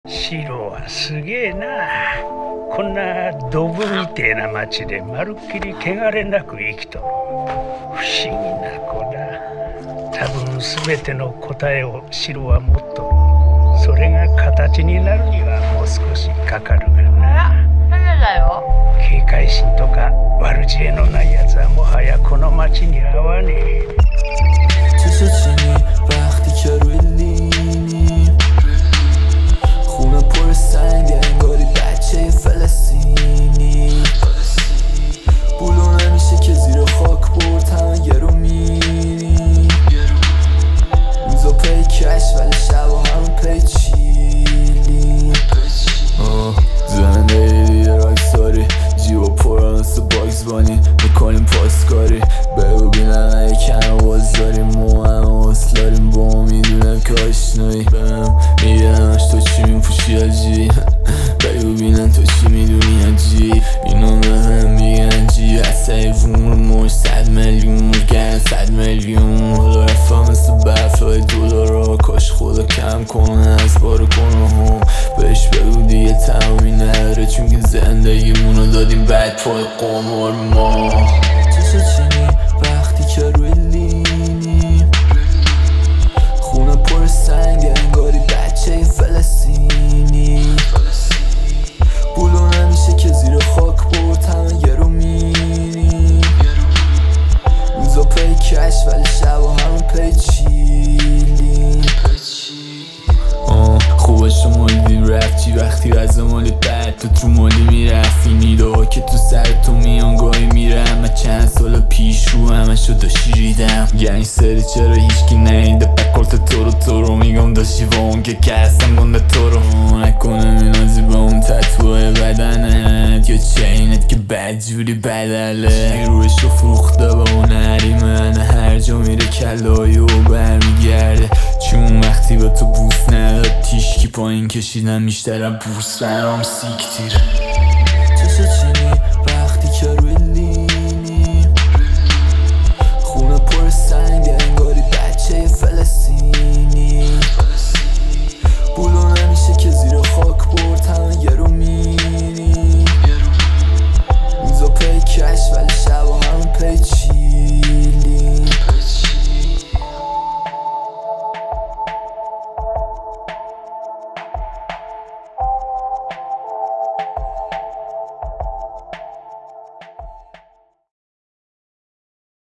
シロはすげえな。こんなドブみてえな町でまるっきり汚れなく生きとる。不思議な子だ。多分全ての答えをシロは持っとる。それが形になるにはもう少しかかるがな。 だよ。 警戒心とか悪知恵のないやつはもはやこの町に合わねえ。 چشا چینی وقتی که روی لینی خونه پر سنگ انگاری بچه فلسطینی بولو نمیشه که زیر خاک برد همه گرو میری روزا پی کش ولی شبا همون پی چیلی زنده راکساری جیبا پران مثل باکس بانی میکنیم پاسکاری بگو بینم یکم باز داریم ما هم حسل داریم با ما میدونم که آشنایی بهم میدنمش تو چی میپوشی آجی بگو بینم تو چی میدونی آجی اینو به هم میگن جی از حیوون مش 100 میلیون گرن 100 میلیون حالا رفت مثل برفای دلارا کاش خدا کم کنه از بارو کنه هم بهش بگو دیگه تمامی نداره چون که زندگیمونو دادیم بعد پای قمار ما چشا چینی وقتی که روی لینی خونه پر سنگ انگاری بچه فلسطینی بولو نمیشه که زیر خاک برد همه گرو میری روزا پی کش ولی شبا همون پی چیلی خوبه شما دیدیم رفتی وقتی از مالی بد تو مالی میرفتی نیده که تو سر تو میان گاهی میرم من چند سال پیش رو همشو داشتی ریدم گنگستری چرا هیچکی نیده بکلت تو رو میگم داشتی و اون که کسم گنده تو رو نکنه مینازی به اون تطوه بدنت یا چینت که بدجوری بدله روشو فروخته با اون حریمنه هر جا میره کلایی و برمیگرده چون وقتی به تو بوس نداد تیشکی پایین کشیدم بیشترم بورس برام سیکتیر